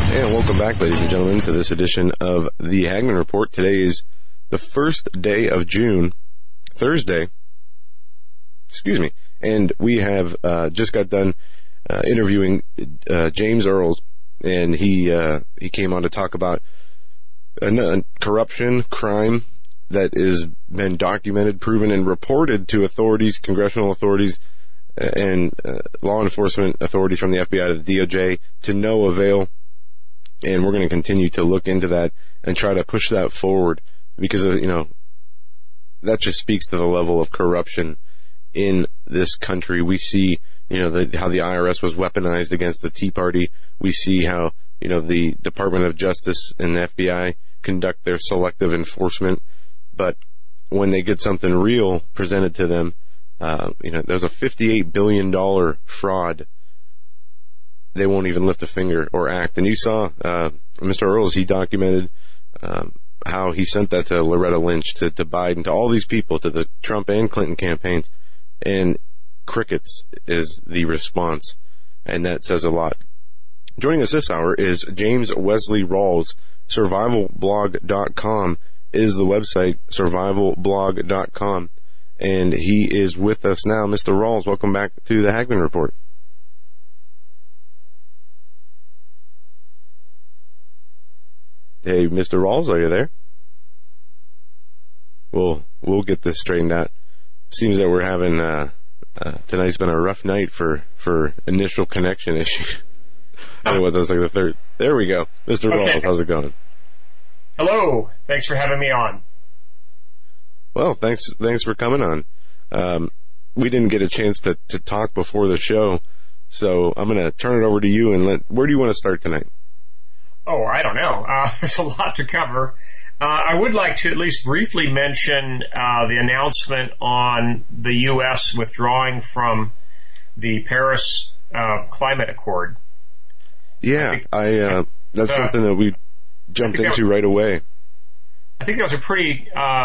And welcome back, ladies and gentlemen, to this edition of the Hagmann Report. Today is the first day of June, Thursday, and we have just got done interviewing James Earls, and he came on to talk about corruption, crime that has been documented, proven, and reported to authorities, congressional authorities, and law enforcement authorities from the FBI to the DOJ to no avail. And we're going to continue to look into that and try to push that forward because, that just speaks to the level of corruption in this country. We see, how the IRS was weaponized against the Tea Party. We see how, the Department of Justice and the FBI conduct their selective enforcement. But when they get something real presented to them, there's a $58 billion fraud. They won't even lift a finger or act. And you saw Mr. Earls, he documented how he sent that to Loretta Lynch, to Biden, to all these people, to the Trump and Clinton campaigns. And crickets is the response. And that says a lot. Joining us this hour is James Wesley Rawls. Survivalblog.com is the website, survivalblog.com. And he is with us now. Mr. Rawls, welcome back to the Hagmann Report. Hey, Mr. Rawls, are you there? We'll get this straightened out. Seems that we're having, tonight's been a rough night for initial connection issue. Anyway, that's like the third. There we go. Mr. Rawls, how's it going? Hello. Thanks for having me on. Well, thanks for coming on. We didn't get a chance to talk before the show, so I'm going to turn it over to you and where do you want to start tonight? Oh, I don't know. There's a lot to cover. I would like to at least briefly mention the announcement on the U.S. withdrawing from the Paris Climate Accord. Yeah, that's something that we jumped into right away. I think that was a pretty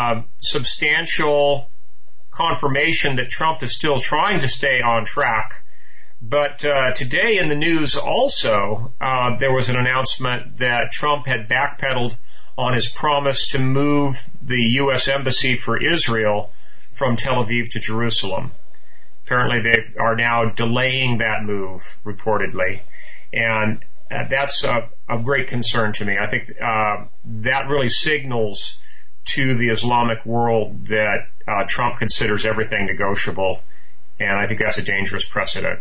substantial confirmation that Trump is still trying to stay on track. But today in the news also, there was an announcement that Trump had backpedaled on his promise to move the U.S. Embassy for Israel from Tel Aviv to Jerusalem. Apparently they are now delaying that move, reportedly. And that's of great concern to me. I think that really signals to the Islamic world that Trump considers everything negotiable. And I think that's a dangerous precedent.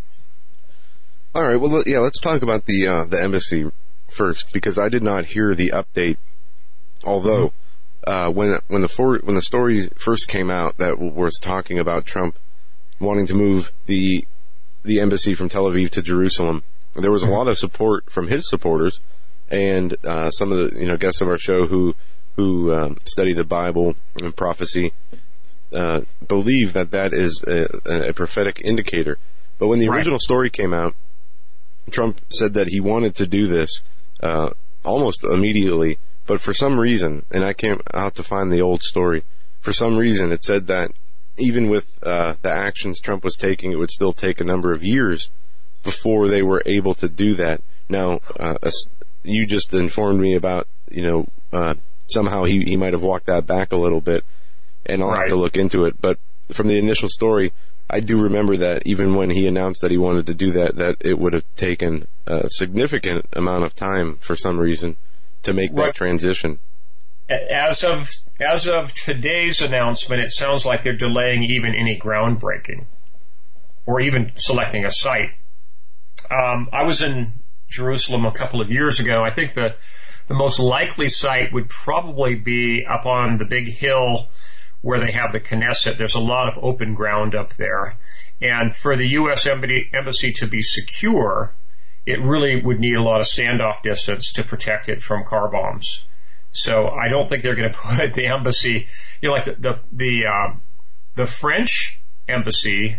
All right. Well, yeah. Let's talk about the embassy first, because I did not hear the update. Although when the story first came out that was talking about Trump wanting to move the embassy from Tel Aviv to Jerusalem, there was a lot of support from his supporters and some of the guests of our show who study the Bible and prophecy believe that is a prophetic indicator. But when the original story came out, Trump said that he wanted to do this almost immediately, but for some reason, and I'll have to find the old story, for some reason it said that even with the actions Trump was taking, it would still take a number of years before they were able to do that. Now, you just informed me about, somehow he might have walked that back a little bit, and I'll have to look into it. But from the initial story, I do remember that even when he announced that he wanted to do that it would have taken a significant amount of time for some reason to make that transition. As of today's announcement, it sounds like they're delaying even any groundbreaking or even selecting a site. I was in Jerusalem a couple of years ago. I think the most likely site would probably be up on the big hill where they have the Knesset. There's a lot of open ground up there. And for the U.S. Embassy to be secure, it really would need a lot of standoff distance to protect it from car bombs. So I don't think they're going to put the embassy, like the French embassy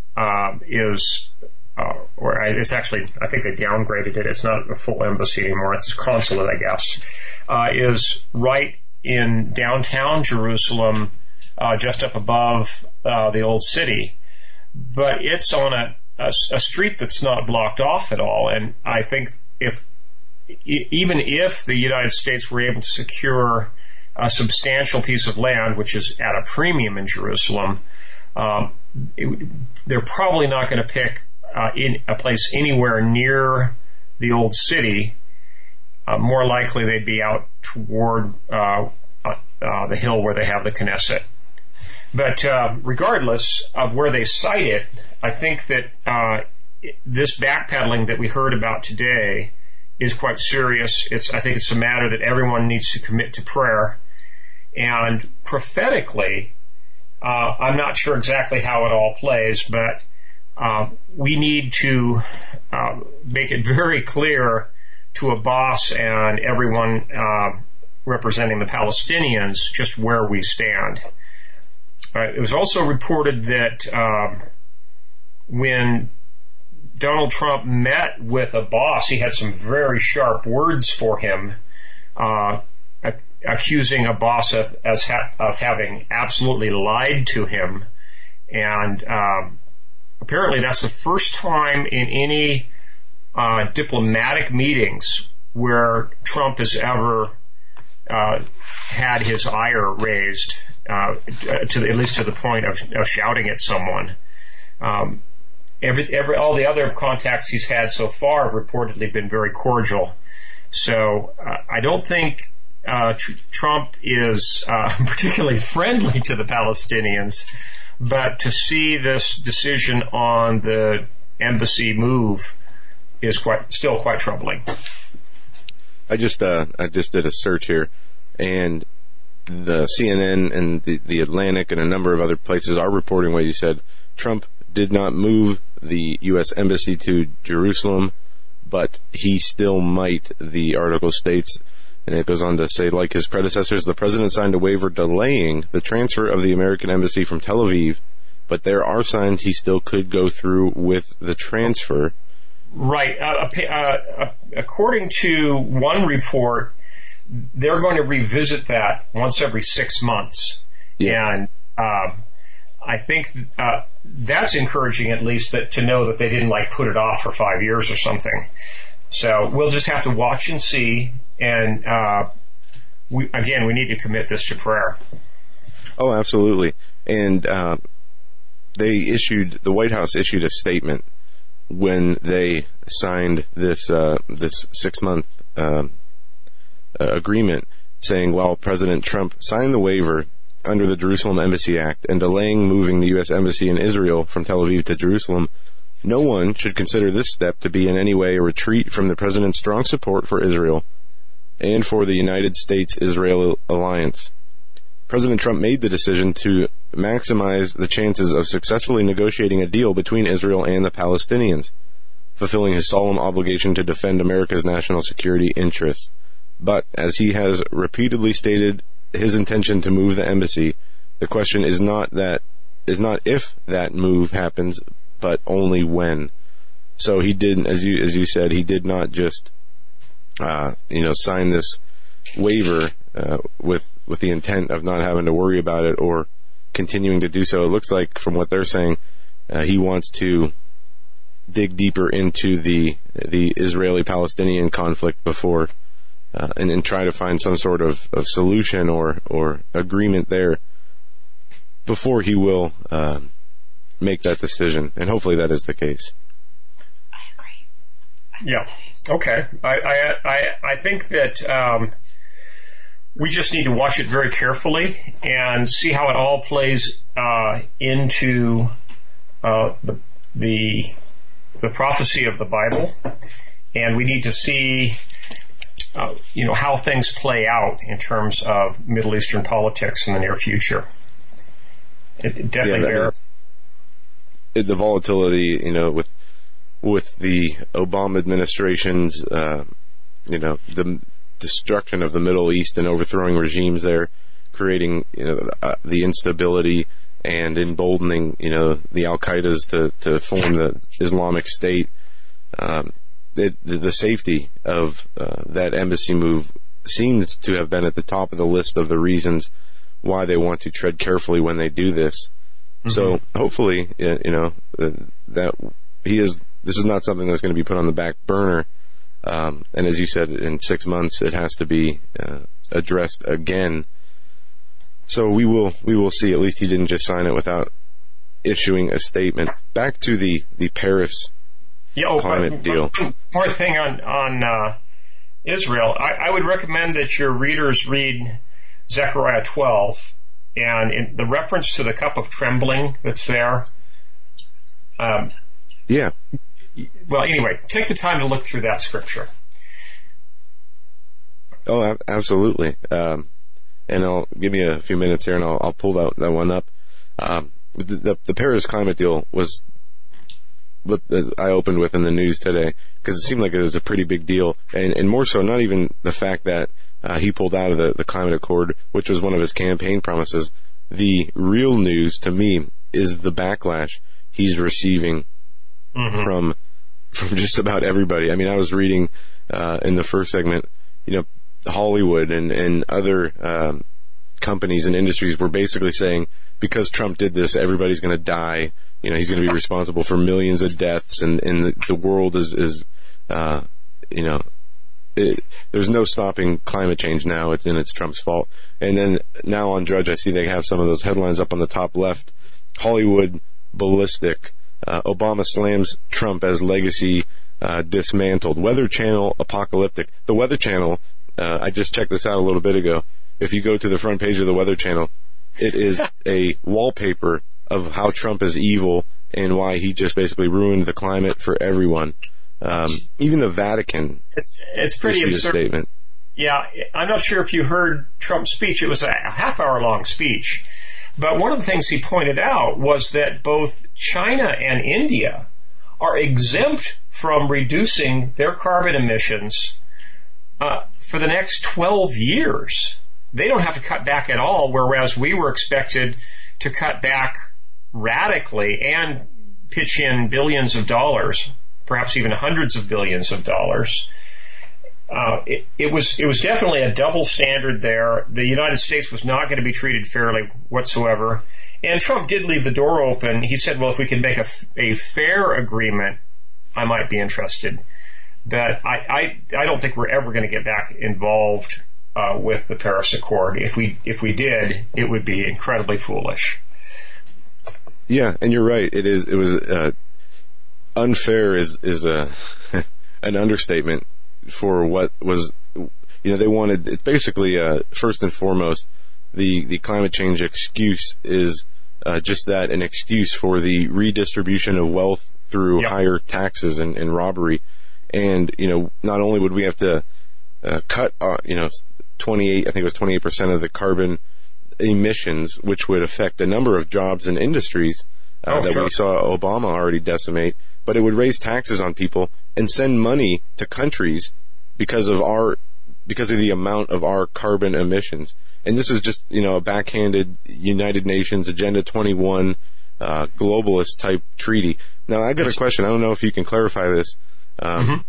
is, or it's actually, I think they downgraded it. It's not a full embassy anymore. It's a consulate, I guess, is right in downtown Jerusalem, just up above the old city. But it's on a street that's not blocked off at all. And I think if even if the United States were able to secure a substantial piece of land, which is at a premium in Jerusalem, they're probably not going to pick in a place anywhere near the old city. More likely they'd be out toward the hill where they have the Knesset. But regardless of where they site it, I think that this backpedaling that we heard about today is quite serious. I think it's a matter that everyone needs to commit to prayer. And prophetically, I'm not sure exactly how it all plays, but we need to make it very clear to Abbas and everyone representing the Palestinians just where we stand. It was also reported that when Donald Trump met with Abbas, he had some very sharp words for him, accusing Abbas of having absolutely lied to him. And apparently that's the first time in any diplomatic meetings where Trump has ever had his ire raised, at least to the point of shouting at someone. All the other contacts he's had so far have reportedly been very cordial. So I don't think Trump is particularly friendly to the Palestinians, but to see this decision on the embassy move is still quite troubling. I just did a search here, and the CNN and the Atlantic and a number of other places are reporting what you said. Trump did not move the U.S. Embassy to Jerusalem, but he still might, the article states. And it goes on to say, like his predecessors, the president signed a waiver delaying the transfer of the American embassy from Tel Aviv, but there are signs he still could go through with the transfer. Right. According to one report, they're going to revisit that once every 6 months. Yes. And I think that's encouraging, at least, to know that they didn't put it off for 5 years or something. So we'll just have to watch and see. And we need to commit this to prayer. Oh, absolutely. And the White House issued a statement when they signed this 6 month agreement, saying while President Trump signed the waiver under the Jerusalem Embassy Act and delaying moving the U.S. Embassy in Israel from Tel Aviv to Jerusalem, no one should consider this step to be in any way a retreat from the president's strong support for Israel and for the United States-Israel alliance. President Trump made the decision to maximize the chances of successfully negotiating a deal between Israel and the Palestinians, fulfilling his solemn obligation to defend America's national security interests. But, as he has repeatedly stated his intention to move the embassy, the question is not if that move happens, but only when. So he didn't, as you said, he did not just sign this waiver with the intent of not having to worry about it or continuing to do so. It looks like, from what they're saying, he wants to dig deeper into the Israeli-Palestinian conflict before and try to find some sort of solution or agreement there before he will make that decision. And hopefully that is the case. I agree. Yeah. Okay. I think that we just need to watch it very carefully and see how it all plays into the prophecy of the Bible, and we need to see how things play out in terms of Middle Eastern politics in the near future. It definitely the volatility, with the Obama administration's, the destruction of the Middle East and overthrowing regimes there, creating, the instability and emboldening, the Al-Qaeda's to form the Islamic State. The safety of that embassy move seems to have been at the top of the list of the reasons why they want to tread carefully when they do this. Mm-hmm. So hopefully, that this is not something that's going to be put on the back burner. And as you said, in 6 months, it has to be addressed again. So we will see. At least he didn't just sign it without issuing a statement. Back to the Paris climate deal. One more thing on Israel. I would recommend that your readers read Zechariah 12, and in the reference to the cup of trembling that's there. Yeah. Well, anyway, take the time to look through that scripture. Oh, absolutely. And I'll give me a few minutes here, and I'll pull that one up. The Paris climate deal was what I opened with in the news today, because it seemed like it was a pretty big deal, and more so, not even the fact that he pulled out of the climate accord, which was one of his campaign promises. The real news to me is the backlash he's receiving from just about everybody. I mean, I was reading in the first segment, Hollywood and other companies and industries were basically saying, because Trump did this, everybody's going to die. He's going to be responsible for millions of deaths, and the world is there's no stopping climate change now. It's Trump's fault. And then now on Drudge, I see they have some of those headlines up on the top left. Hollywood ballistic. Obama slams Trump as legacy dismantled. Weather Channel apocalyptic. The Weather Channel, I just checked this out a little bit ago. If you go to the front page of the Weather Channel, it is a wallpaper of how Trump is evil and why he just basically ruined the climate for everyone. Even the Vatican it's pretty issued absurd. A statement. Yeah, I'm not sure if you heard Trump's speech. It was a half-hour-long speech. But one of the things he pointed out was that both China and India are exempt from reducing their carbon emissions for the next 12 years. They don't have to cut back at all, whereas we were expected to cut back radically and pitch in billions of dollars, perhaps even hundreds of billions of dollars. It was definitely a double standard there. The United States was not going to be treated fairly whatsoever. And Trump did leave the door open. He said, well, if we can make a fair agreement, I might be interested. But I don't think we're ever going to get back involved with the Paris Accord. If we did, it would be incredibly foolish. Yeah, and you're right. It was unfair is an understatement for what was. They wanted. It's basically first and foremost, the climate change excuse is just that, an excuse for the redistribution of wealth through higher taxes and robbery. And not only would we have to cut 28, I think it was 28% of the carbon emissions, which would affect a number of jobs and industries we saw Obama already decimate, but it would raise taxes on people and send money to countries because of the amount of our carbon emissions. And this is just, a backhanded United Nations Agenda 21 globalist type treaty. Now, I got a question. I don't know if you can clarify this. Now,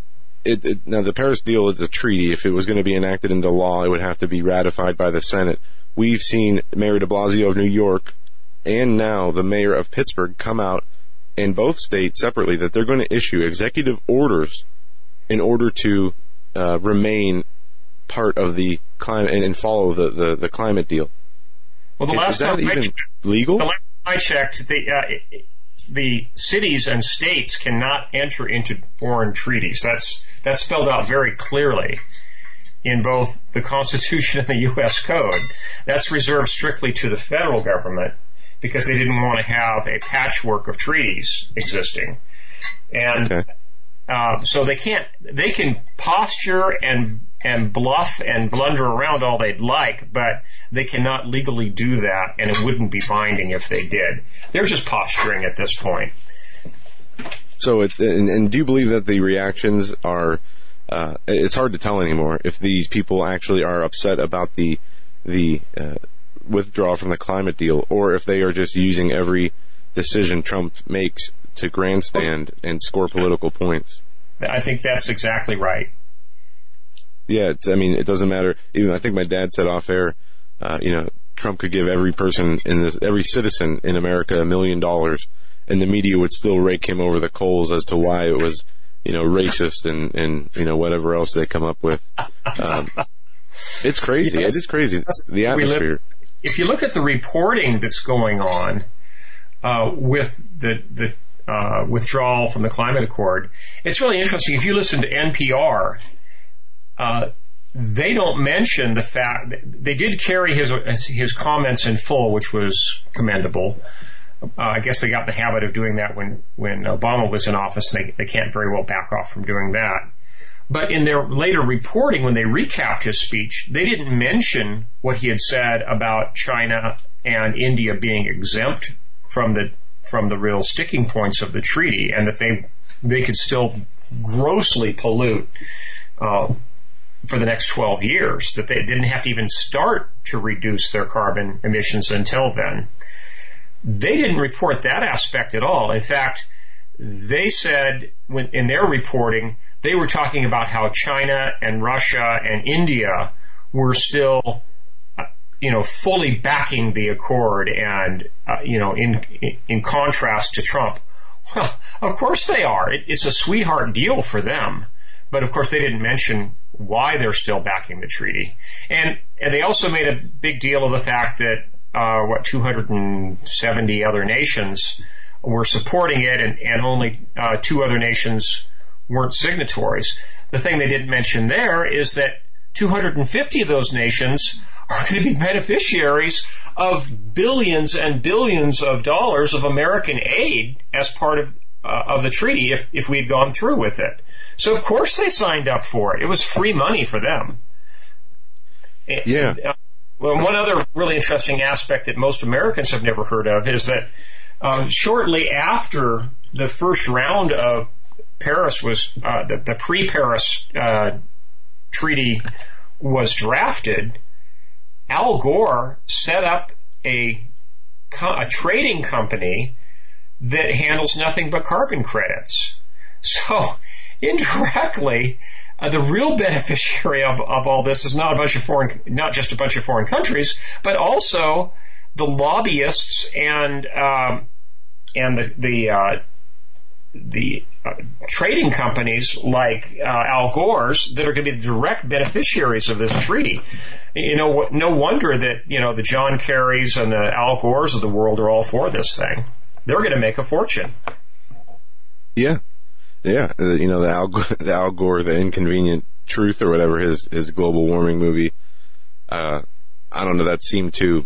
the Paris deal is a treaty. If it was going to be enacted into law, it would have to be ratified by the Senate. We've seen Mayor de Blasio of New York and now the mayor of Pittsburgh come out and both state separately that they're going to issue executive orders in order to remain part of the climate and follow the climate deal. Well, the last time legal? The last time I checked, the cities and states cannot enter into foreign treaties. That's spelled out very clearly in both the Constitution and the U.S. Code. That's reserved strictly to the federal government because they didn't want to have a patchwork of treaties existing. And so they can posture and bluff and blunder around all they'd like, but they cannot legally do that, and it wouldn't be binding if they did. They're just posturing at this point. So, and do you believe that the reactions are, it's hard to tell anymore if these people actually are upset about the withdrawal from the climate deal, or if they are just using every decision Trump makes to grandstand and score political points? I think that's exactly right. Yeah, it doesn't matter. Even I think my dad said off air, Trump could give every citizen in America $1 million, and the media would still rake him over the coals as to why it was, racist and whatever else they come up with. It's crazy. It is crazy. The atmosphere. If you look at the reporting that's going on with the withdrawal from the climate accord, it's really interesting. If you listen to NPR, they don't mention the fact that they did carry his comments in full, which was commendable. I guess they got in the habit of doing that when Obama was in office, and they can't very well back off from doing that. But in their later reporting, when they recapped his speech, they didn't mention what he had said about China and India being exempt from the real sticking points of the treaty, and that they could still grossly pollute for the next 12 years, that they didn't have to even start to reduce their carbon emissions until then. They didn't report that aspect at all. In fact, they said in their reporting, they were talking about how China and Russia and India were still, fully backing the accord and, in contrast to Trump. Well, of course they are. It's a sweetheart deal for them. But of course they didn't mention why they're still backing the treaty. And they also made a big deal of the fact that, 270 other nations were supporting it, and only 2 other nations weren't signatories. The thing they didn't mention there is that 250 of those nations are going to be beneficiaries of billions and billions of dollars of American aid as part of the treaty if we had gone through with it. So of course they signed up for it. It was free money for them. Yeah. Well, one other really interesting aspect that most Americans have never heard of is that shortly after the first round of Paris was the pre-Paris treaty was drafted, Al Gore set up a trading company that handles nothing but carbon credits. So indirectly, the real beneficiary of all this is not just a bunch of foreign countries, but also the lobbyists and the trading companies like Al Gore's that are going to be the direct beneficiaries of this treaty. No wonder that the John Kerrys and the Al Gores of the world are all for this thing. They're going to make a fortune. Yeah. Yeah, the Al Gore, The Inconvenient Truth, or whatever, his global warming movie. I don't know, that seemed to,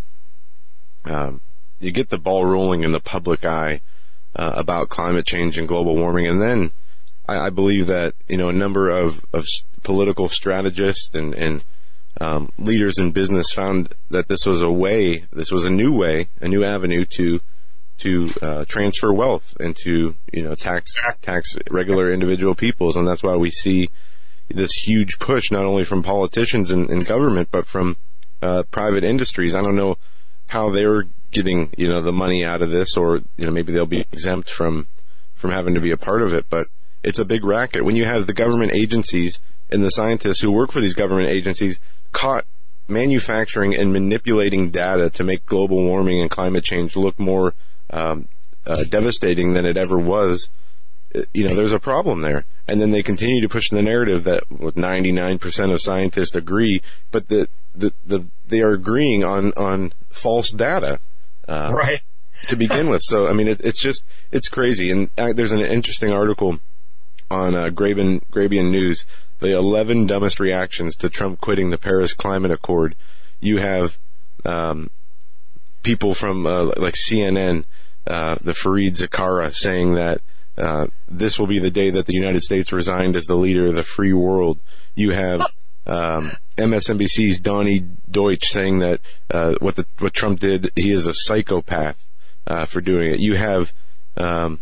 you get the ball rolling in the public eye, about climate change and global warming. And then I believe that, a number of political strategists and leaders in business found that this was a new avenue to transfer wealth and to, tax regular individual peoples. And that's why we see this huge push, not only from politicians and government, but from private industries. I don't know how they're getting, the money out of this, or, maybe they'll be exempt from having to be a part of it, but it's a big racket. When you have the government agencies and the scientists who work for these government agencies caught manufacturing and manipulating data to make global warming and climate change look more devastating than it ever was, there's a problem there. And then they continue to push the narrative that with 99% of scientists agree, but they are agreeing on false data, right, to begin with. So, I mean, it's crazy. And there's an interesting article on Grabian News, the 11 dumbest reactions to Trump quitting the Paris Climate Accord. You have people from like CNN, the Fareed Zakaria, saying that this will be the day that the United States resigned as the leader of the free world. You have MSNBC's Donnie Deutsch saying that what Trump did, he is a psychopath for doing it. You have the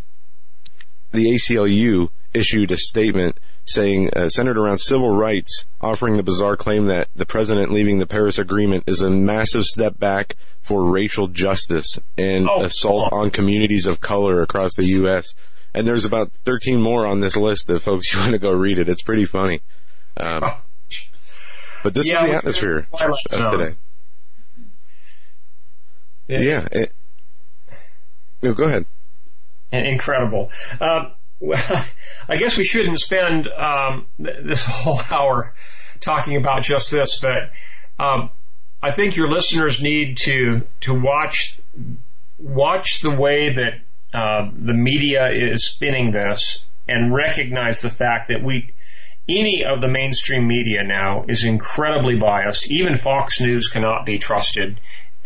ACLU issued a statement saying, centered around civil rights, offering the bizarre claim that the president leaving the Paris Agreement is a massive step back for racial justice and assault on communities of color across the U.S. And there's about 13 more on this list that folks, you want to go read it. It's pretty funny. But this is the atmosphere of today. Yeah. Go ahead. Incredible. Well, I guess we shouldn't spend this whole hour talking about just this, but I think your listeners need to watch the way that the media is spinning this and recognize the fact that any of the mainstream media now is incredibly biased. Even Fox News cannot be trusted.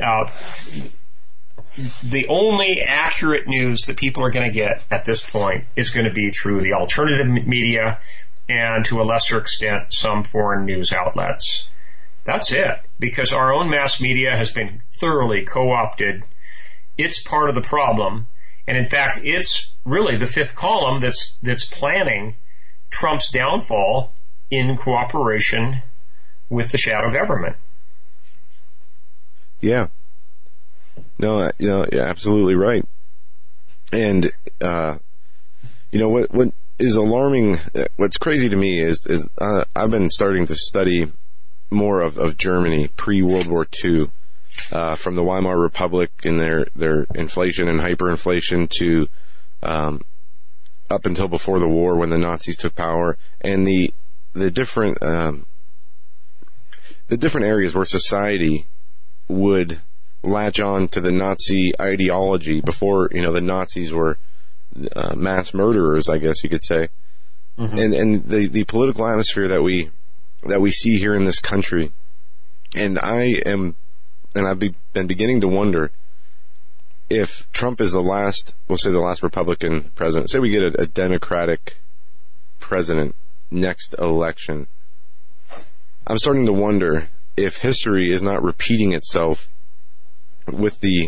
The only accurate news that people are going to get at this point is going to be through the alternative media and, to a lesser extent, some foreign news outlets. That's it, because our own mass media has been thoroughly co-opted. It's part of the problem, and in fact, it's really the fifth column that's planning Trump's downfall in cooperation with the shadow government. Yeah. No, you're absolutely right. And, what is alarming, what's crazy to me is I've been starting to study more of Germany pre-World War II, from the Weimar Republic and their inflation and hyperinflation to, up until before the war when the Nazis took power, and the different areas where society would latch on to the Nazi ideology before, the Nazis were mass murderers, I guess you could say. Mm-hmm. And the political atmosphere that we see here in this country. And I've been beginning to wonder if Trump is the last Republican president. Say we get a Democratic president next election. I'm starting to wonder if history is not repeating itself with the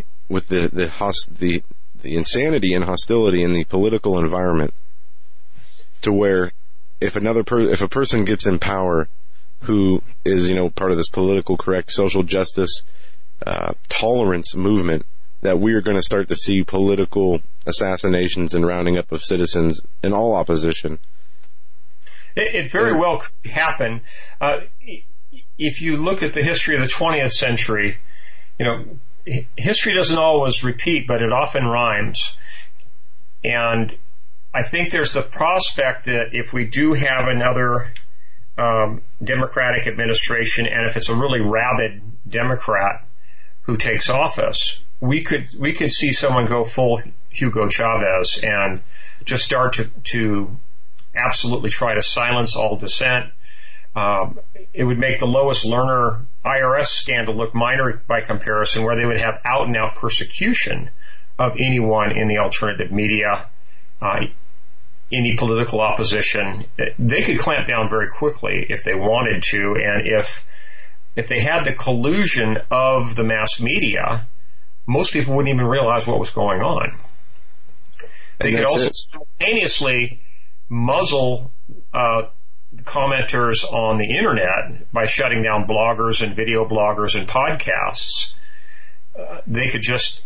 insanity and hostility in the political environment, to where if a person gets in power who is part of this political correct social justice tolerance movement, that we are going to start to see political assassinations and rounding up of citizens in all opposition. It very well could happen. If you look at the history of the 20th century, history doesn't always repeat, but it often rhymes. And I think there's the prospect that if we do have another Democratic administration, and if it's a really rabid Democrat who takes office, we could see someone go full Hugo Chavez and just start to absolutely try to silence all dissent. It would make the Lois Lerner IRS scandal look minor by comparison, where they would have out-and-out persecution of anyone in the alternative media, any political opposition. They could clamp down very quickly if they wanted to, and if they had the collusion of the mass media, most people wouldn't even realize what was going on. They could also simultaneously muzzle commenters on the internet by shutting down bloggers and video bloggers and podcasts. They could just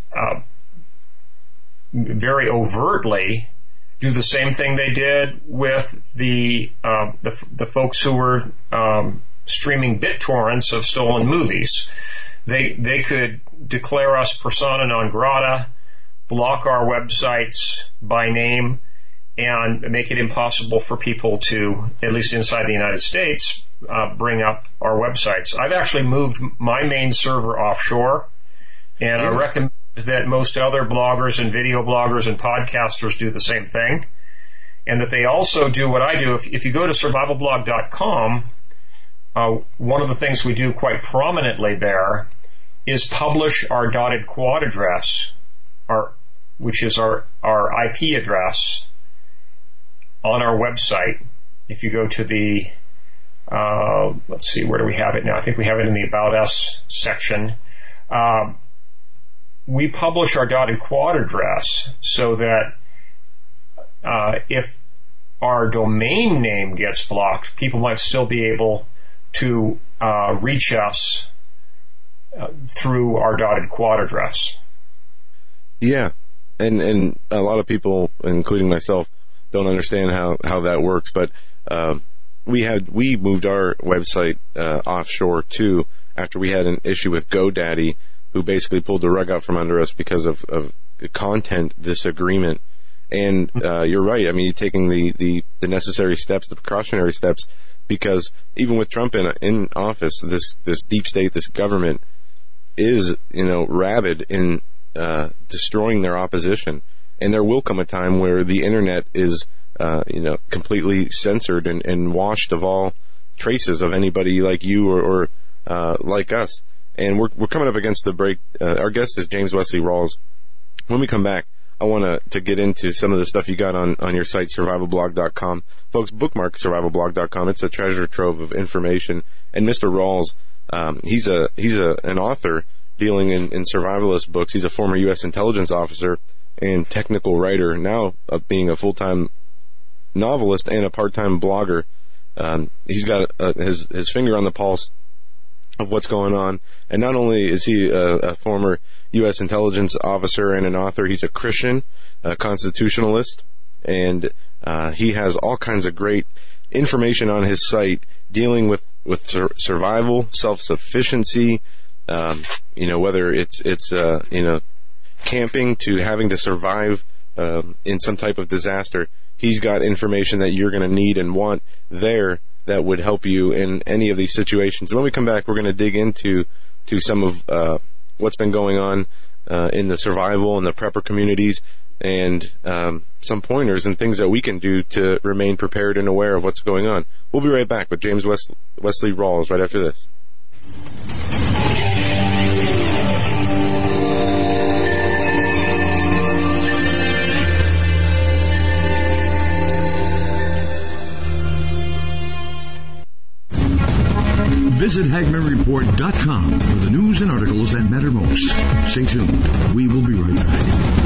very overtly do the same thing they did with the folks who were streaming BitTorrents of stolen movies. They could declare us persona non grata, block our websites by name, and make it impossible for people to, at least inside the United States, bring up our websites. I've actually moved my main server offshore, and I recommend that most other bloggers and video bloggers and podcasters do the same thing, and that they also do what I do. If you go to survivalblog.com, one of the things we do quite prominently there is publish our .quad address, which is our IP address, on our website. If you go to the, let's see, where do we have it now? I think we have it in the About Us section. We publish our .quad address so that if our domain name gets blocked, people might still be able to reach us through our .quad address. Yeah, and a lot of people, including myself, don't understand how that works, but we moved our website offshore too after we had an issue with GoDaddy, who basically pulled the rug out from under us because of content disagreement. And you're right. I mean, you're taking the necessary steps, the precautionary steps, because even with Trump in office, this deep state, this government is, rabid in destroying their opposition. And there will come a time where the internet is, completely censored and washed of all traces of anybody like you or like us. And we're coming up against the break. Our guest is James Wesley Rawls. When we come back, I want to get into some of the stuff you got on your site, survivalblog.com. Folks, bookmark survivalblog.com. It's a treasure trove of information. And Mr. Rawls, he's an author dealing in survivalist books. He's a former U.S. intelligence officer and technical writer, now being a full-time novelist and a part-time blogger. He's got his finger on the pulse of what's going on. And not only is he a former U.S. intelligence officer and an author, he's a Christian, a constitutionalist, and he has all kinds of great information on his site dealing with survival, self-sufficiency, whether it's camping to having to survive in some type of disaster. He's got information that you're going to need and want there that would help you in any of these situations. When we come back, we're going to dig into some of what's been going on in the survival and the prepper communities, and some pointers and things that we can do to remain prepared and aware of what's going on. We'll be right back with James Wesley Rawls right after this. Visit HagmannReport.com for the news and articles that matter most. Stay tuned. We will be right back.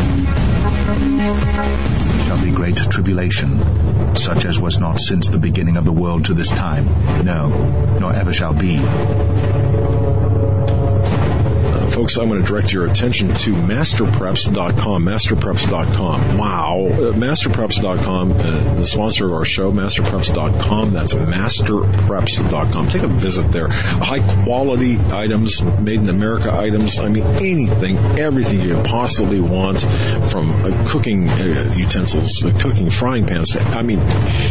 Shall be great tribulation, such as was not since the beginning of the world to this time, no, nor ever shall be. Folks, I'm going to direct your attention to masterpreps.com. Masterpreps.com. Wow. Masterpreps.com, the sponsor of our show, masterpreps.com. That's masterpreps.com. Take a visit there. High quality items, made in America items. I mean, anything, everything you could possibly want, from cooking utensils, cooking frying pans. I mean,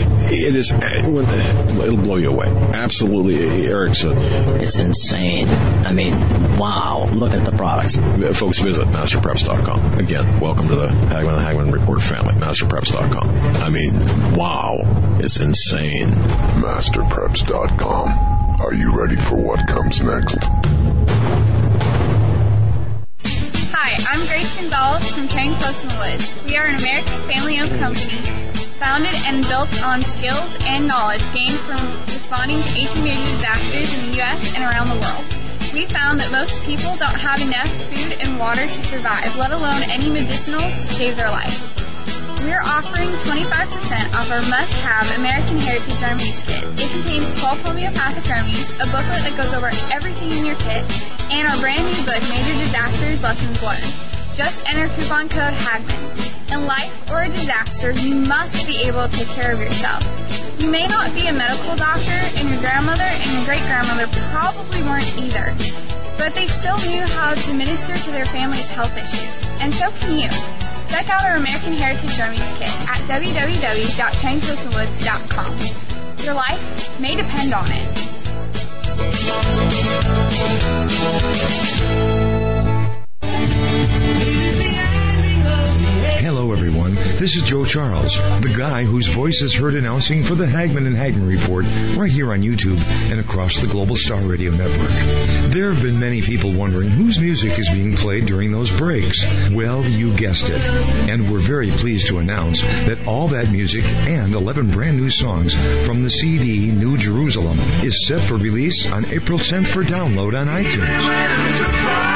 it'll blow you away. Absolutely. Eric said, it's insane. I mean, wow. Look at the products. Folks, visit masterpreps.com. Again, welcome to the Hagmann Report family. Masterpreps.com. I mean, wow. It's insane. Masterpreps.com. Are you ready for what comes next? Hi, I'm Grace Gonzalez from Caring Close in the Woods. We are an American family-owned company founded and built on skills and knowledge gained from responding to 18 major disasters in the U.S. and around the world. We found that most people don't have enough food and water to survive, let alone any medicinals to save their life. We're offering 25% off our must-have American Heritage Remedies kit. It contains 12 homeopathic remedies, a booklet that goes over everything in your kit, and our brand new book, Major Disasters Lessons Learned. Just enter coupon code HAGMANN. In life or a disaster, you must be able to take care of yourself. You may not be a medical doctor, and your grandmother and your great-grandmother probably weren't either, but they still knew how to minister to their family's health issues, and so can you. Check out our American Heritage Remedies kit at www.changeclosenwoods.com. Your life may depend on it. Hello, everyone. This is Joe Charles, the guy whose voice is heard announcing for the Hagmann and Hagmann Report right here on YouTube and across the Global Star Radio Network. There have been many people wondering whose music is being played during those breaks. Well, you guessed it. And we're very pleased to announce that all that music and 11 brand new songs from the CD New Jerusalem is set for release on April 10th for download on iTunes.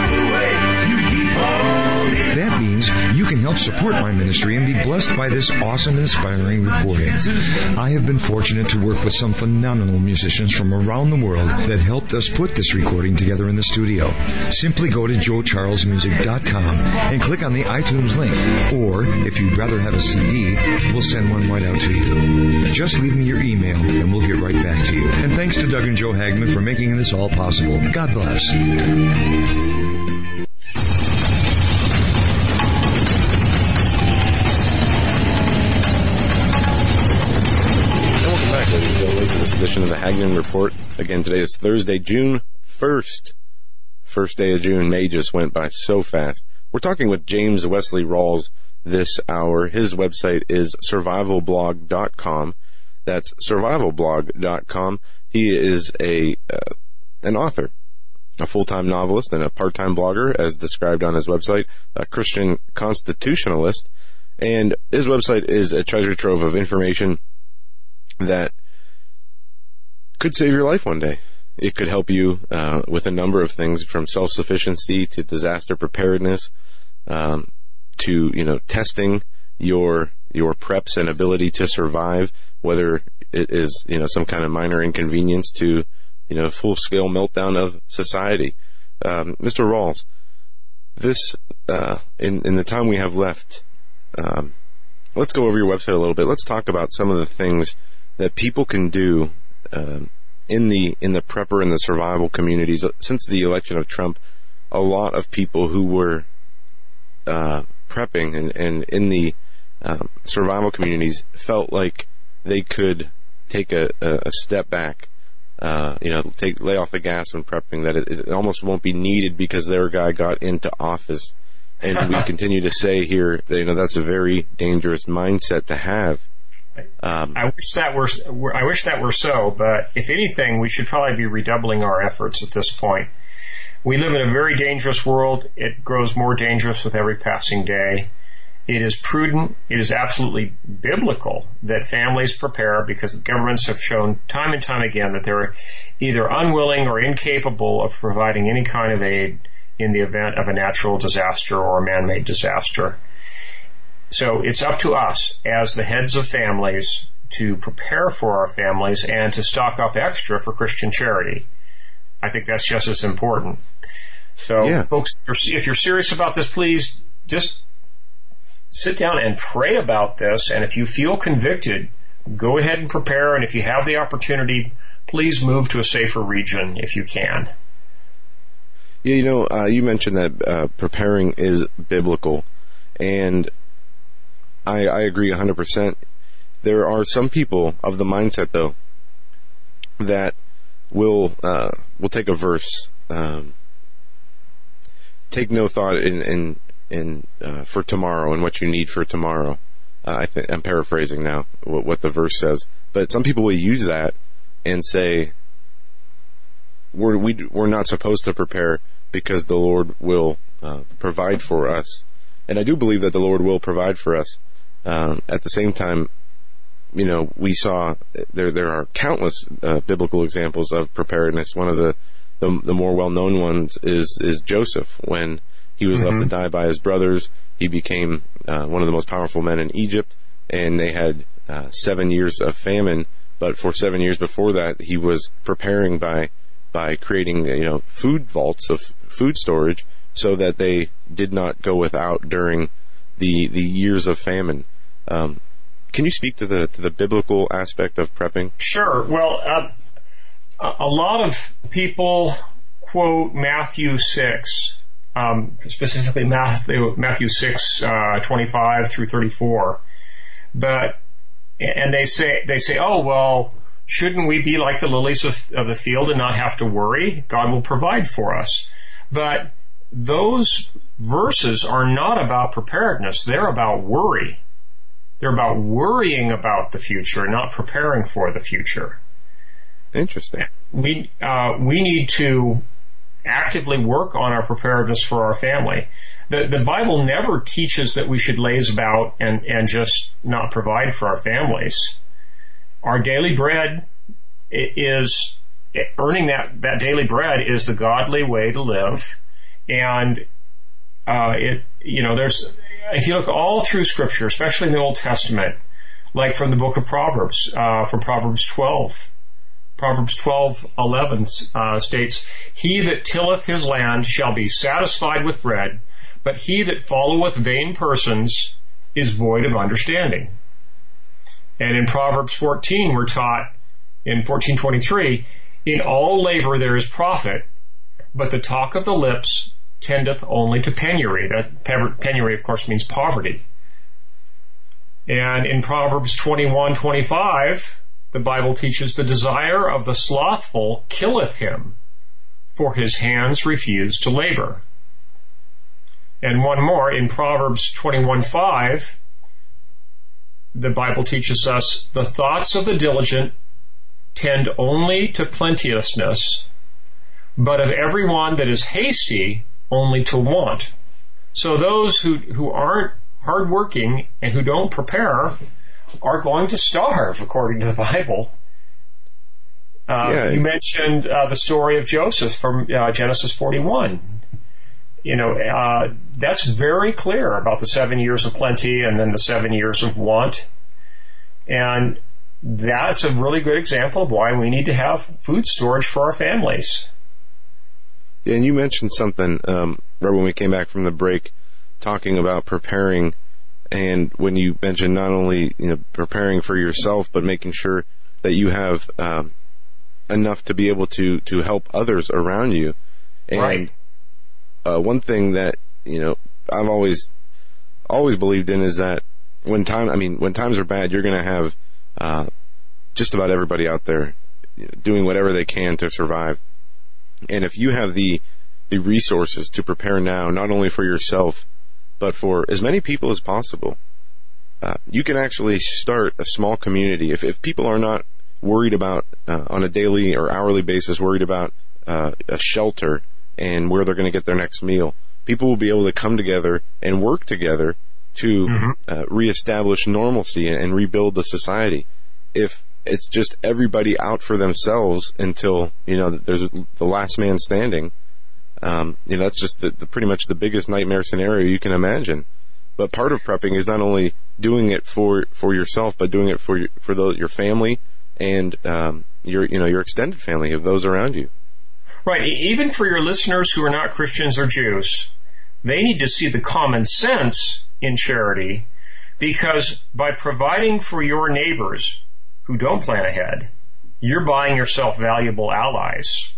That means you can help support my ministry and be blessed by this awesome, inspiring recording. I have been fortunate to work with some phenomenal musicians from around the world that helped us put this recording together in the studio. Simply go to joecharlesmusic.com and click on the iTunes link. Or, if you'd rather have a CD, we'll send one right out to you. Just leave me your email and we'll get right back to you. And thanks to Doug and Joe Hagmann for making this all possible. God bless. edition of the Hagman Report. Again, today is Thursday, June 1st. First day of June. May just went by so fast. We're talking with James Wesley Rawls this hour. His website is survivalblog.com. That's survivalblog.com. He is an author, a full-time novelist, and a part-time blogger, as described on his website, a Christian constitutionalist. And his website is a treasure trove of information that could save your life one day. It could help you with a number of things, from self-sufficiency to disaster preparedness, to testing your preps and ability to survive, whether it is some kind of minor inconvenience to full-scale meltdown of society. Mr. Rawls, this in the time we have left, let's go over your website a little bit. Let's talk about some of the things that people can do in the prepper and the survival communities. Since the election of Trump, a lot of people who were prepping and in the survival communities felt like they could take a step back, lay off the gas when prepping, that it almost won't be needed because their guy got into office. And we continue to say here that, that's a very dangerous mindset to have. I wish that were so, but if anything, we should probably be redoubling our efforts at this point. We live in a very dangerous world. It grows more dangerous with every passing day. It is prudent, it is absolutely biblical that families prepare, because governments have shown time and time again that they're either unwilling or incapable of providing any kind of aid in the event of a natural disaster or a man-made disaster. So it's up to us as the heads of families to prepare for our families and to stock up extra for Christian charity. I think that's just as important. So, folks, if you're serious about this, please just sit down and pray about this. And if you feel convicted, go ahead and prepare. And if you have the opportunity, please move to a safer region if you can. Yeah, you mentioned that preparing is biblical, and I agree 100%. There are some people of the mindset, though, that will take a verse, take no thought in for tomorrow and what you need for tomorrow. I'm paraphrasing now what the verse says, but some people will use that and say, we're not supposed to prepare because the Lord will provide for us. And I do believe that the Lord will provide for us. At the same time, we saw there are countless biblical examples of preparedness. One of the more well-known ones is Joseph. When he was left to die by his brothers, he became one of the most powerful men in Egypt, and they had 7 years of famine. But for 7 years before that, he was preparing by creating food vaults of food storage so that they did not go without during the years of famine. Can you speak to the biblical aspect of prepping? Sure. Well, a lot of people quote Matthew 6, specifically Matthew 6, 25 through 34. And they say, oh, well, shouldn't we be like the lilies of the field and not have to worry? God will provide for us. But those verses are not about preparedness. They're about worry. They're about worrying about the future, not preparing for the future. Interesting. We need to actively work on our preparedness for our family. The Bible never teaches that we should laze about and just not provide for our families. Our daily bread is earning that daily bread is the godly way to live, and there's, if you look all through Scripture, especially in the Old Testament, like from the book of Proverbs, from Proverbs 12. Proverbs 12:11 states, "He that tilleth his land shall be satisfied with bread, but he that followeth vain persons is void of understanding." And in Proverbs 14, we're taught in 14:23, "In all labor there is profit, but the talk of the lips tendeth only to penury." That penury, of course, means poverty. And in Proverbs 21:25, the Bible teaches the desire of the slothful killeth him, for his hands refuse to labor. And one more, in Proverbs 21:5, the Bible teaches us, the thoughts of the diligent tend only to plenteousness, but of everyone that is hasty, only to want. So those who aren't hardworking and who don't prepare are going to starve, according to the Bible. You mentioned the story of Joseph from Genesis 41. That's very clear about the 7 years of plenty and then the 7 years of want. And that's a really good example of why we need to have food storage for our families. Yeah, and you mentioned something right when we came back from the break, talking about preparing, and when you mentioned not only preparing for yourself, but making sure that you have enough to be able to help others around you. And right. One thing that I've always believed in is that when times are bad, you're going to have just about everybody out there doing whatever they can to survive. And if you have the resources to prepare now, not only for yourself, but for as many people as possible, you can actually start a small community. If people are not worried about, on a daily or hourly basis, worried about a shelter and where they're going to get their next meal, people will be able to come together and work together to reestablish normalcy and rebuild the society. If it's just everybody out for themselves until there's the last man standing, that's just the pretty much the biggest nightmare scenario you can imagine. But part of prepping is not only doing it for yourself, but doing it for your family and your extended family of those around you. Right. Even for your listeners who are not Christians or Jews, they need to see the common sense in charity, because by providing for your neighbors who don't plan ahead, you're buying yourself valuable allies.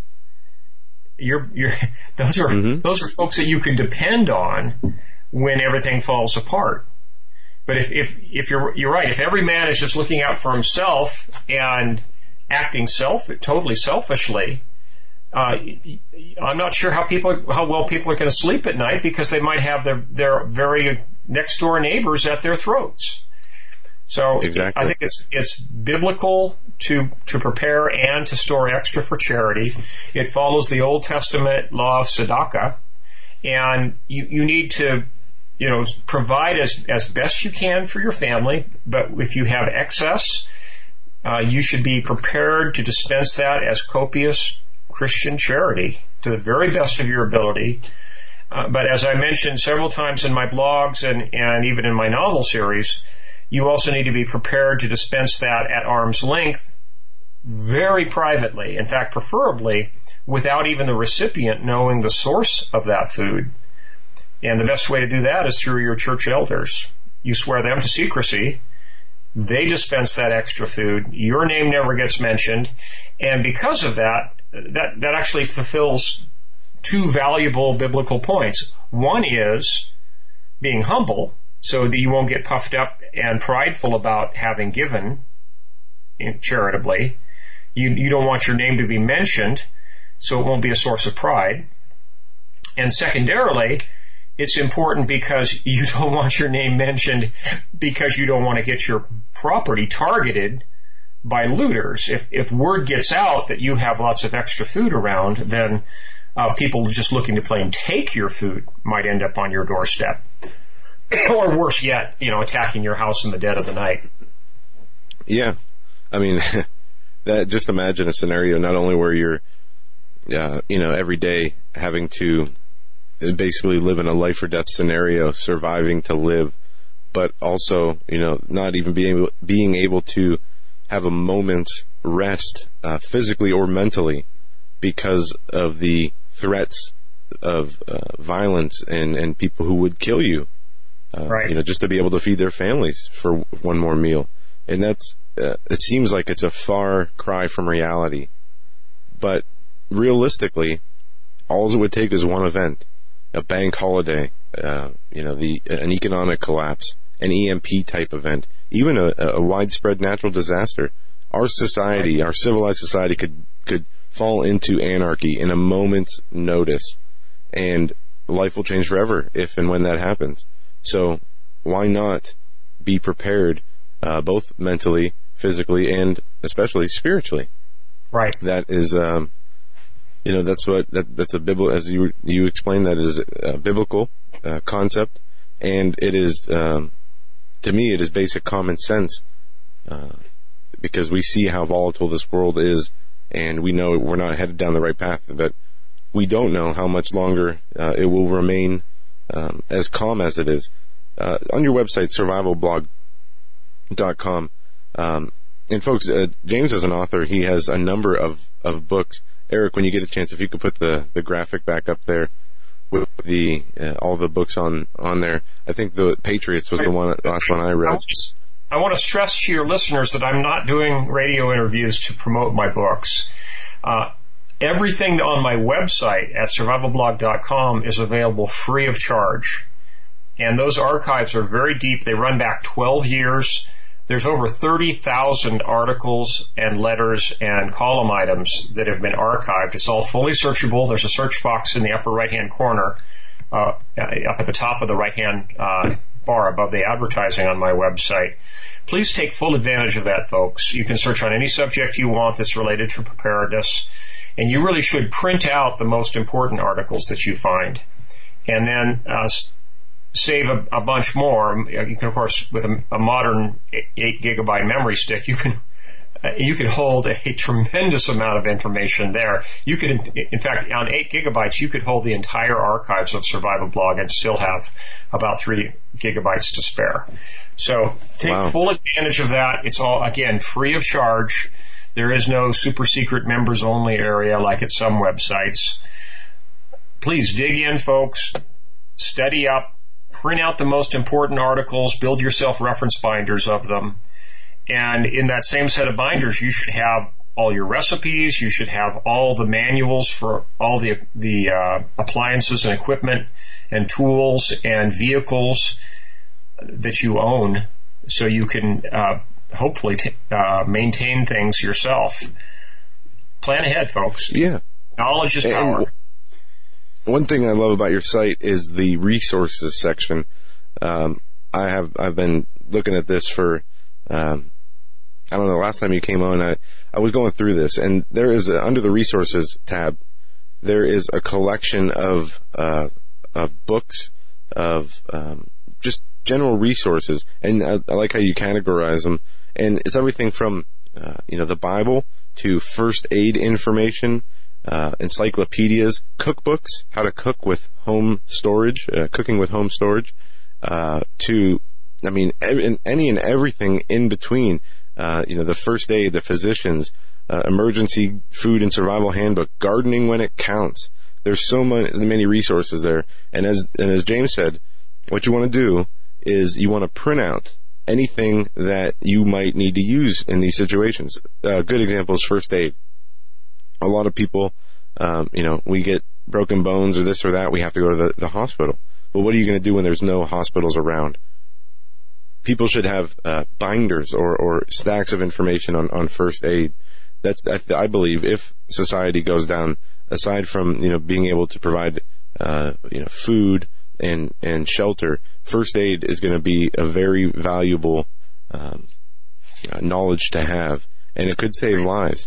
Those are folks that you can depend on when everything falls apart. But if you're right, if every man is just looking out for himself and acting totally selfishly, I'm not sure how well people are going to sleep at night, because they might have their very next door neighbors at their throats. So exactly. I think it's biblical to prepare and to store extra for charity. It follows the Old Testament law of tzedakah, and you need to provide as best you can for your family. But if you have excess, you should be prepared to dispense that as copious Christian charity to the very best of your ability. But as I mentioned several times in my blogs and even in my novel series, you also need to be prepared to dispense that at arm's length, very privately. In fact, preferably without even the recipient knowing the source of that food. And the best way to do that is through your church elders. You swear them to secrecy. They dispense that extra food. Your name never gets mentioned. And because of that actually fulfills two valuable biblical points. One is being humble, so that you won't get puffed up and prideful about having given charitably. You don't want your name to be mentioned, so it won't be a source of pride. And secondarily, it's important because you don't want your name mentioned because you don't want to get your property targeted by looters. If word gets out that you have lots of extra food around, then people just looking to plain take your food might end up on your doorstep. Or worse yet, attacking your house in the dead of the night. Yeah. I mean, just imagine a scenario not only where you're, every day having to basically live in a life or death scenario, surviving to live, but also, not even being able to have a moment's rest, physically or mentally, because of the threats of violence and people who would kill you. Right. Just to be able to feed their families for one more meal. And that's, it seems like it's a far cry from reality. But realistically, all it would take is one event, a bank holiday, an economic collapse, an EMP type event, even a widespread natural disaster. our society, our civilized society, could fall into anarchy in a moment's notice, and life will change forever if and when that happens. So why not be prepared, both mentally, physically, and especially spiritually? Right. That is, that's that's a biblical, as you explained, that is a biblical concept, and it is, to me, it is basic common sense, because we see how volatile this world is, and we know we're not headed down the right path, but we don't know how much longer it will remain as calm as it is. On your website, survivalblog.com, and folks, James is an author. He has a number of books. Eric, when you get a chance, if you could put the graphic back up there with the all the books on there. I think the Patriots was the last one I read. I want to stress to your listeners that I'm not doing radio interviews to promote my books. Everything on my website at survivalblog.com is available free of charge. And those archives are very deep. They run back 12 years. There's over 30,000 articles and letters and column items that have been archived. It's all fully searchable. There's a search box in the upper right-hand corner, up at the top of the right-hand bar above the advertising on my website. Please take full advantage of that, folks. You can search on any subject you want that's related to preparedness, and you really should print out the most important articles that you find, and then save a bunch more. You can, of course, with a modern 8 gigabyte memory stick, you can hold a tremendous amount of information there. You could, in fact, on 8 gigabytes, you could hold the entire archives of Survival Blog and still have about 3 gigabytes to spare. So take full advantage of that. It's all, again, free of charge. There is no super secret members only area like at some websites. Please dig in, folks. Study up. Print out the most important articles. Build yourself reference binders of them. And in that same set of binders, you should have all your recipes. You should have all the manuals for all the appliances and equipment and tools and vehicles that you own, so you can hopefully maintain things yourself. Plan ahead, folks. Yeah. Knowledge is power. And one thing I love about your site is the resources section. I've been looking at this for I don't know, last time you came on, I was going through this, and there is under the resources tab, there is a collection of books, of just general resources, and I like how you categorize them, and it's everything from the Bible to first aid information, encyclopedias, cookbooks, how to cook with home storage, cooking with home storage, to, any and everything in between. The first aid, the physicians, emergency food and survival handbook, gardening when it counts. There's so many resources there. And as James said, what you want to do is you want to print out anything that you might need to use in these situations. Good example is first aid. A lot of people, we get broken bones or this or that, we have to go to the hospital. But what are you going to do when there's no hospitals around? People should have binders or stacks of information on first aid. I believe, if society goes down, aside from being able to provide food and shelter, first aid is going to be a very valuable knowledge to have, and it could save lives.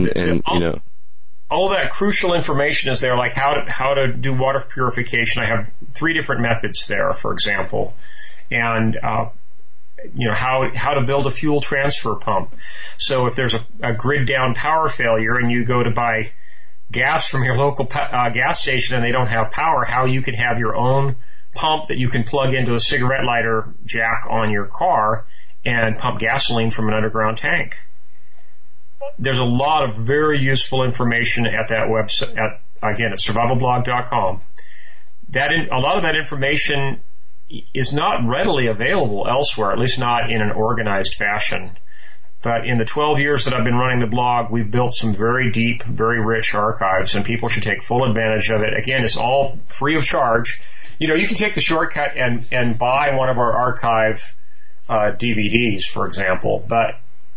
All that crucial information is there, like how to do water purification. I have 3 different methods there, for example, and how to build a fuel transfer pump. So if there's a grid down power failure and you go to buy gas from your local gas station and they don't have power, how you could have your own pump that you can plug into a cigarette lighter jack on your car and pump gasoline from an underground tank. There's a lot of very useful information at that website, at survivalblog.com. A lot of that information is not readily available elsewhere, at least not in an organized fashion. But in the 12 years that I've been running the blog, we've built some very deep, very rich archives, and people should take full advantage of it. Again, it's all free of charge. You can take the shortcut and buy one of our archive DVDs, for example, but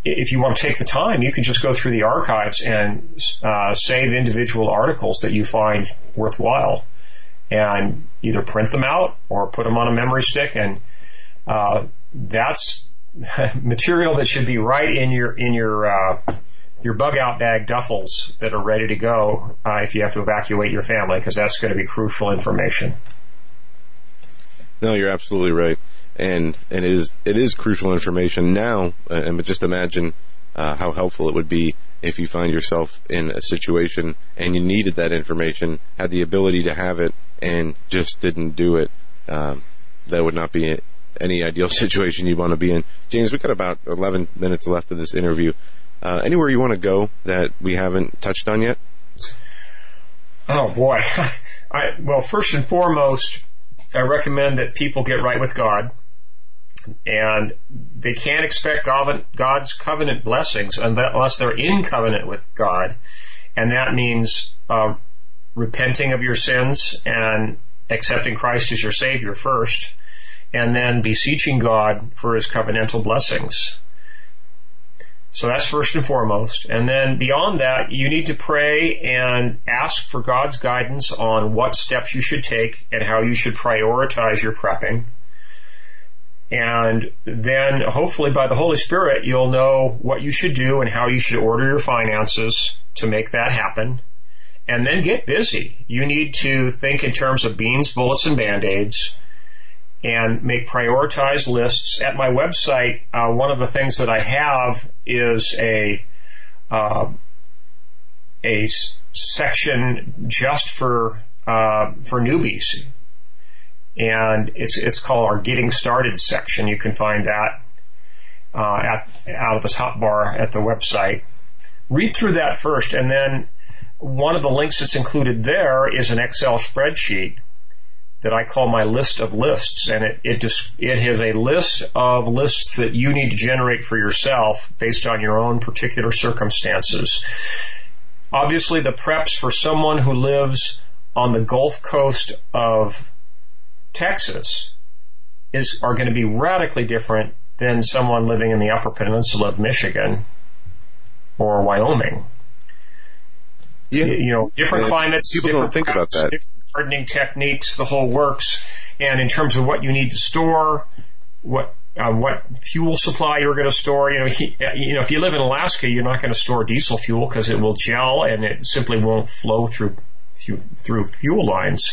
if you want to take the time, you can just go through the archives and save individual articles that you find worthwhile, and either print them out or put them on a memory stick. And that's material that should be right in your bug out bag duffels that are ready to go if you have to evacuate your family, because that's going to be crucial information. No, you're absolutely right. And it is crucial information now, and just imagine how helpful it would be if you find yourself in a situation and you needed that information, had the ability to have it, and just didn't do it. That would not be any ideal situation you'd want to be in. James, we've got about 11 minutes left of this interview. Anywhere you want to go that we haven't touched on yet? Oh, boy. Well, first and foremost, I recommend that people get right with God. And they can't expect God's covenant blessings unless they're in covenant with God. And that means repenting of your sins and accepting Christ as your Savior first, and then beseeching God for His covenantal blessings. So that's first and foremost. And then beyond that, you need to pray and ask for God's guidance on what steps you should take and how you should prioritize your prepping. And then hopefully by the Holy Spirit, you'll know what you should do and how you should order your finances to make that happen. And then get busy. You need to think in terms of beans, bullets, and Band-Aids, and make prioritized lists. At my website, one of the things that I have is a section just for newbies. And it's called our Getting Started section. You can find that out of the top bar at the website. Read through that first, and then one of the links that's included there is an Excel spreadsheet that I call my list of lists, and it has a list of lists that you need to generate for yourself based on your own particular circumstances. Obviously, the preps for someone who lives on the Gulf Coast of Texas are going to be radically different than someone living in the Upper Peninsula of Michigan or Wyoming. Yeah. Different climates. People don't think about that. Different gardening techniques, the whole works. And in terms of what you need to store, what fuel supply you're going to store. If you live in Alaska, you're not going to store diesel fuel because it will gel and it simply won't flow through fuel lines.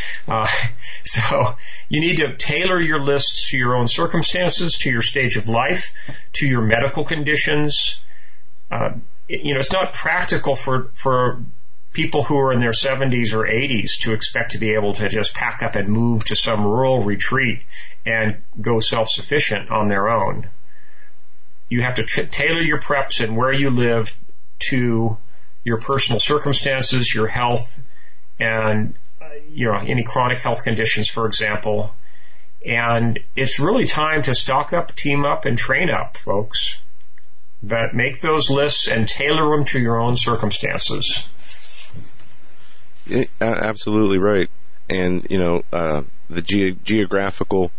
So you need to tailor your lists to your own circumstances, to your stage of life, to your medical conditions. It's not practical for people who are in their 70s or 80s to expect to be able to just pack up and move to some rural retreat and go self-sufficient on their own. You have to tailor your preps and where you live to your personal circumstances, your health, and any chronic health conditions, for example. And it's really time to stock up, team up, and train up, folks. But make those lists and tailor them to your own circumstances. Yeah, absolutely right. And, the geographical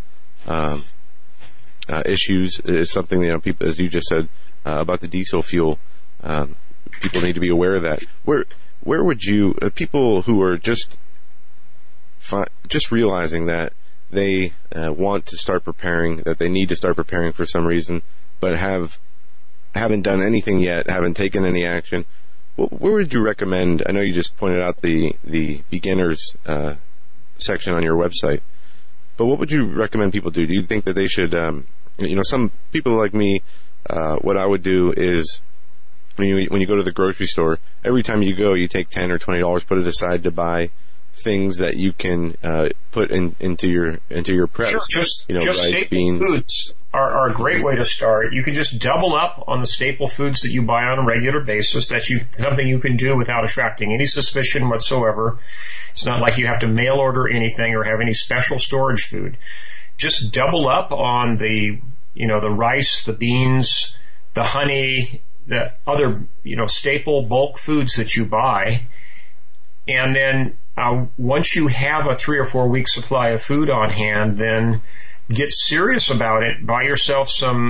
issues is something, people, as you just said, about the diesel fuel, people need to be aware of that. Where would you, people who are just realizing that they want to start preparing, that they need to start preparing for some reason, but haven't done anything yet, haven't taken any action, where would you recommend? I know you just pointed out the beginners section on your website, but what would you recommend people do? Do you think that they should, some people like me, what I would do is when you go to the grocery store, every time you go, you take $10 or $20, put it aside to buy things that you can put into your preps. Sure, just rice, staple beans. Foods are a great way to start. You can just double up on the staple foods that you buy on a regular basis. That's something you can do without attracting any suspicion whatsoever. It's not like you have to mail order anything or have any special storage food. Just double up on the rice, the beans, the honey, the other staple bulk foods that you buy, and then once you have a 3 or 4 week supply of food on hand, then get serious about it. Buy yourself some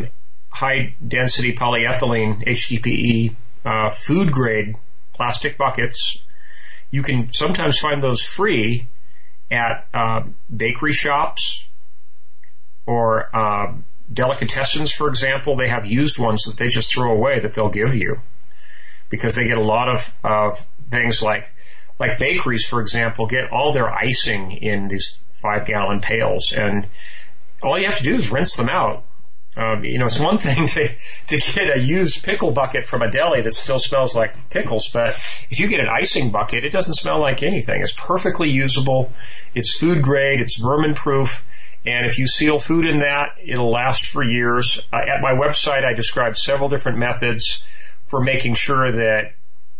high-density polyethylene, HDPE, food-grade plastic buckets. You can sometimes find those free at bakery shops or delicatessens, for example. They have used ones that they just throw away that they'll give you because they get a lot of things like bakeries, for example, get all their icing in these 5-gallon pails, and all you have to do is rinse them out. It's one thing to get a used pickle bucket from a deli that still smells like pickles, but if you get an icing bucket, it doesn't smell like anything. It's perfectly usable. It's food grade. It's vermin proof. And if you seal food in that, it'll last for years. At my website, I describe several different methods for making sure that,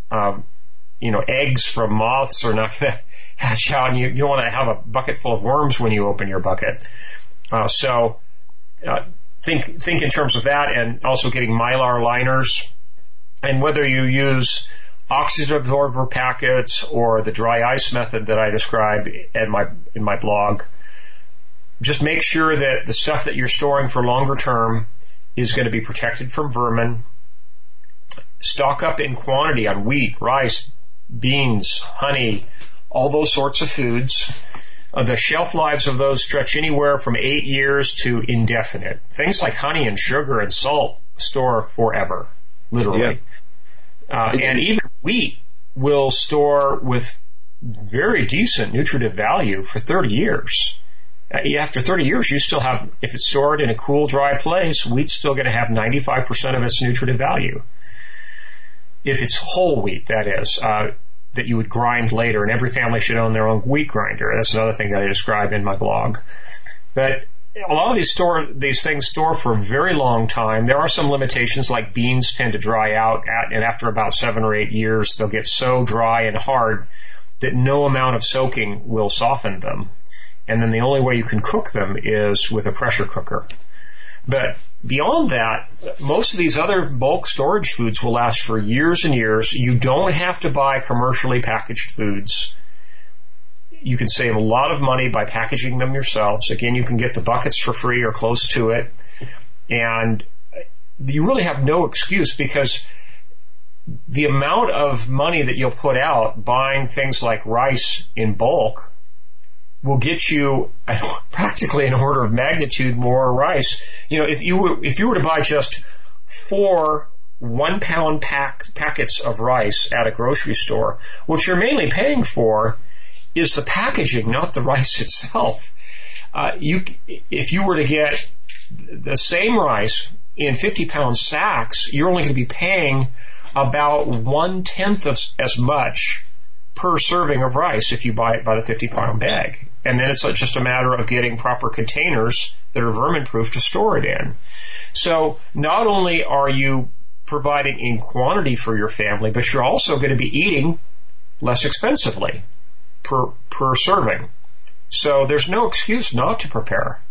eggs from moths are not going to hatch out, and you don't want to have a bucket full of worms when you open your bucket. Think in terms of that, and also getting Mylar liners. And whether you use oxygen absorber packets or the dry ice method that I describe in my blog, just make sure that the stuff that you're storing for longer term is going to be protected from vermin. Stock up in quantity on wheat, rice, beans, honey, all those sorts of foods. The shelf lives of those stretch anywhere from 8 years to indefinite. Things like honey and sugar and salt store forever, literally. Yeah. And even wheat will store with very decent nutritive value for 30 years. After 30 years, you still have, if it's stored in a cool, dry place, wheat's still going to have 95% of its nutritive value. If it's whole wheat, that is. That you would grind later, and every family should own their own wheat grinder. That's another thing that I describe in my blog. But a lot of these things store for a very long time. There are some limitations, like beans tend to dry out, and after about 7 or 8 years, they'll get so dry and hard that no amount of soaking will soften them. And then the only way you can cook them is with a pressure cooker. But beyond that, most of these other bulk storage foods will last for years and years. You don't have to buy commercially packaged foods. You can save a lot of money by packaging them yourselves. Again, you can get the buckets for free or close to it. And you really have no excuse, because the amount of money that you'll put out buying things like rice in bulk will get you practically an order of magnitude more rice. If you were to buy just 4 1-pound packets of rice at a grocery store, what you're mainly paying for is the packaging, not the rice itself. If you were to get the same rice in 50-pound sacks, you're only going to be paying about 1/10 of as much per serving of rice if you buy it by the 50-pound bag. And then it's just a matter of getting proper containers that are vermin-proof to store it in. So not only are you providing in quantity for your family, but you're also going to be eating less expensively per serving. So there's no excuse not to prepare.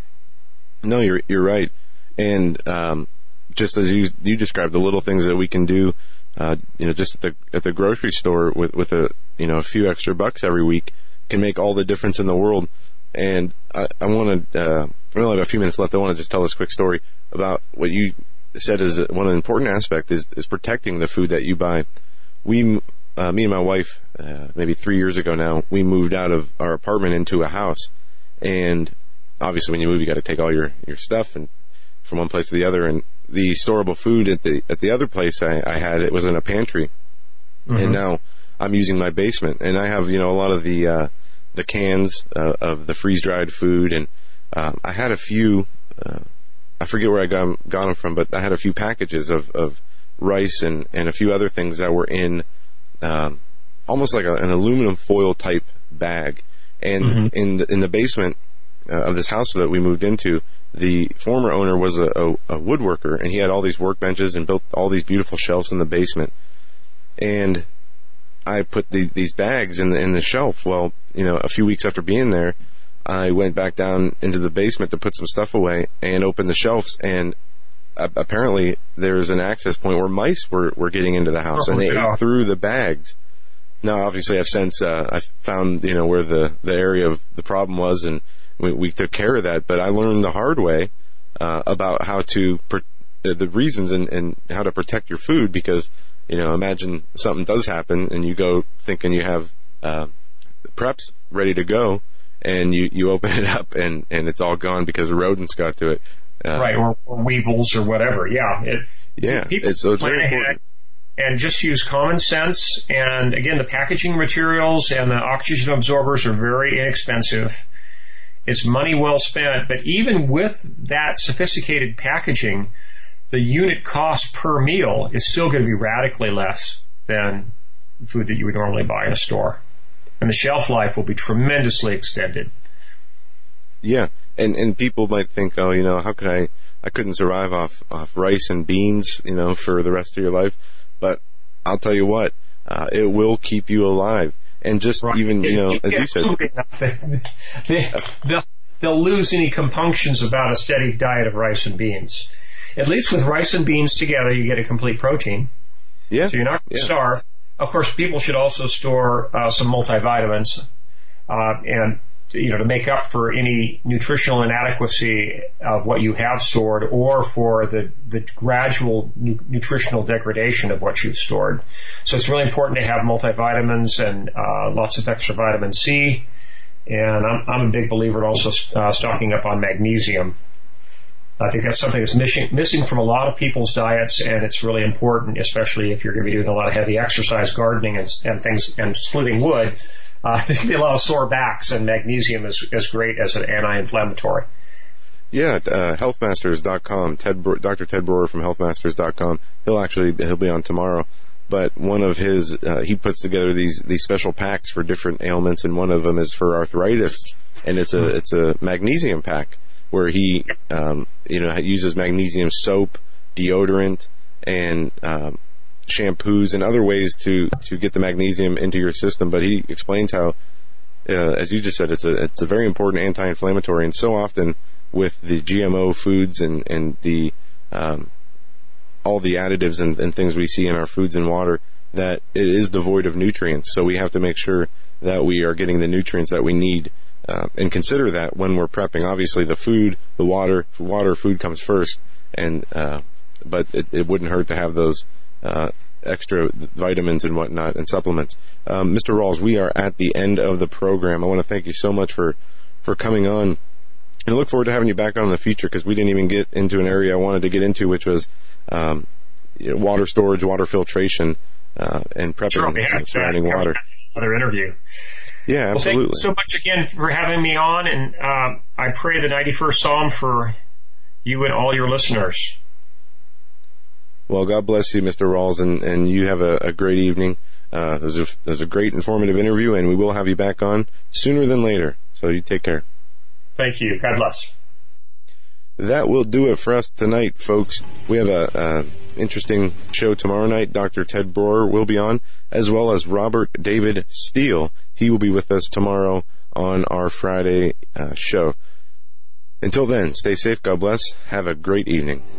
No, you're right. And just as you described, the little things that we can do, just at the grocery store with a few extra bucks every week can make all the difference in the world. And I want to, we only have a few minutes left. I want to just tell this quick story about what you said is one of the important aspects is protecting the food that you buy. Me and my wife, maybe 3 years ago now, we moved out of our apartment into a house. And obviously when you move, you got to take all your stuff and from one place to the other. And the storable food at the other place I had, it was in a pantry. Mm-hmm. And now I'm using my basement, and I have, a lot of the cans of the freeze-dried food, and I had a few, I forget where I got them from, but I had a few packages of rice and a few other things that were in almost like an aluminum foil type bag. And mm-hmm. in the basement of this house that we moved into, the former owner was a woodworker, and he had all these workbenches and built all these beautiful shelves in the basement. And I put these bags in the shelf. Well, a few weeks after being there, I went back down into the basement to put some stuff away and opened the shelves, and apparently there's an access point where mice were getting into the house, and they ate through the bags. Now, obviously, I've since I found where the area of the problem was, and we took care of that. But I learned the hard way about how to the reasons and how to protect your food, because, imagine something does happen and you go thinking you have preps ready to go, and you open it up and it's all gone because rodents got to it. Right, or weevils or whatever. Yeah. It's very important. And just use common sense. And again, the packaging materials and the oxygen absorbers are very inexpensive. It's money well spent. But even with that sophisticated packaging, the unit cost per meal is still going to be radically less than food that you would normally buy in a store. And the shelf life will be tremendously extended. Yeah. And people might think, how could I couldn't survive off rice and beans, for the rest of your life. But I'll tell you what, it will keep you alive. And just even, as you said, they'll lose any compunctions about a steady diet of rice and beans. At least with rice and beans together, you get a complete protein. Yeah. So you're not going to starve. Of course, people should also store some multivitamins, and to make up for any nutritional inadequacy of what you have stored, or for the gradual nutritional degradation of what you've stored. So it's really important to have multivitamins and lots of extra vitamin C. And I'm a big believer in also stocking up on magnesium. I think that's something that's missing from a lot of people's diets, and it's really important, especially if you're going to be doing a lot of heavy exercise, gardening, and things, and splitting wood. There can be a lot of sore backs, and magnesium is great as an anti-inflammatory. Yeah, healthmasters.com. Dr. Ted Broer from healthmasters.com. He'll be on tomorrow. But one of his, he puts together these special packs for different ailments, and one of them is for arthritis, and it's a magnesium pack where he, uses magnesium soap, deodorant, and shampoos and other ways to get the magnesium into your system. But he explains how, as you just said, it's a very important anti-inflammatory, and so often with the GMO foods and the all the additives and things we see in our foods and water, that it is devoid of nutrients. So we have to make sure that we are getting the nutrients that we need, and consider that when we're prepping. Obviously, the food, the water, food comes first, and but it wouldn't hurt to have those extra vitamins and whatnot and supplements. Mr. Rawls, we are at the end of the program. I want to thank you so much for coming on, and I look forward to having you back on in the future, because we didn't even get into an area I wanted to get into, which was water storage, water filtration, and prepping surrounding water. Another interview. Yeah, absolutely. Well, thank you so much again for having me on, and I pray the 91st Psalm for you and all your listeners. Well, God bless you, Mr. Rawls, and you have a great evening. There's a great informative interview, and we will have you back on sooner than later. So you take care. Thank you. God bless. That will do it for us tonight, folks. We have a interesting show tomorrow night. Dr. Ted Broer will be on, as well as Robert David Steele. He will be with us tomorrow on our Friday show. Until then, stay safe. God bless. Have a great evening.